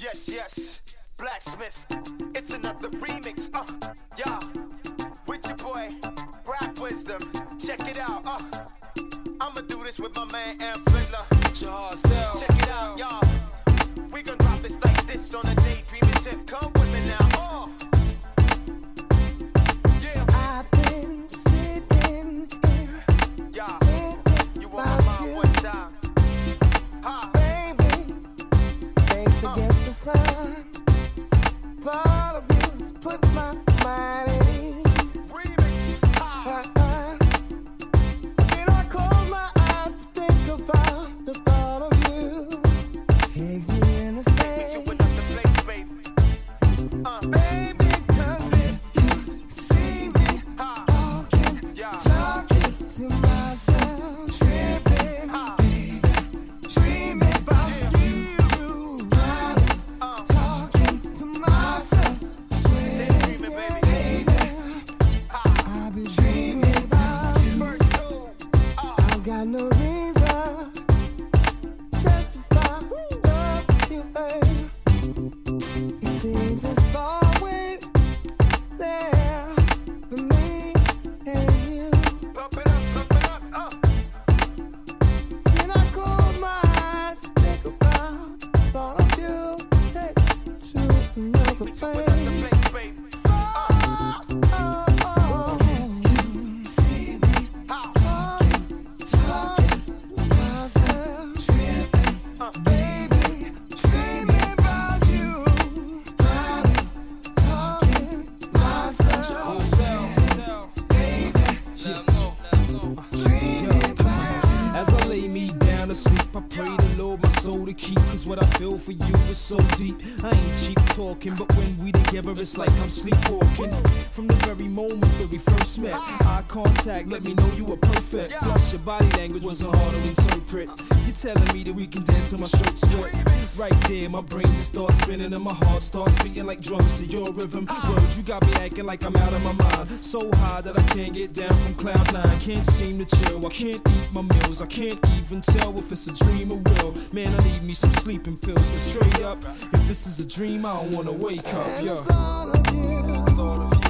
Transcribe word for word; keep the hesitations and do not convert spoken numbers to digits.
Yes, yes, Blacksmith. It's another remix. Uh, yeah. With your boy, Rap Wisdom. Check it out. Uh, I'ma do this with my man M. Flintler. Check it out, y'all. We gon' drop this like this on a daydreaming tip. Come with me now. Uh. Yeah. I've been sitting here. Yeah. Thinking You want my mind you. one time? Ha. Baby, faced Uh. against the sun. Thought of you has put my mind at ease. Remix. Ha. Uh-uh. When I close my eyes to think about the thought of you, takes me in a To state. another place, baby. Uh. Baby, 'cause if you see me Ha. talking, Yeah. talking to myself, tripping, Ha. dreaming about you, darling, Uh. talking to myself, Daydreaming, baby. Ha. I've been dreaming about you. First two. Uh. I've got no reason just to stop loving you, baby. It seems it's always there for me and you. Pump it up, pump it up. Uh. When I close my eyes, think about the thought of you, take to another To another place. place, baby. Oh, oh, oh. You see me Ha. talking, talking to myself, tripping, Uh. baby, dreaming about you, darling, talking to myself, baby, dreaming about you. As I lay me down to sleep, I pray the Lord my soul to keep. Cause what I feel for you is so deep. I ain't cheap talking, but when we together, it's like I'm sleepwalking. From the very moment that we first met, eye contact let me know you were perfect. Plus your body language wasn't hard to interpret. You're telling me that we can dance till my shirt's stripped. Right there, my brain just starts spinning and my heart starts beating like drums to your rhythm. Words, you got me acting like I'm out of my mind. So high that I can't get down from cloud nine. Can't seem to chill, I can't eat my meals. I can't even tell if it's a dream or real. Man, I need me some sleeping pills. But straight up, if this is a dream, I don't wanna wake up. And Yo. the thought of you Thought of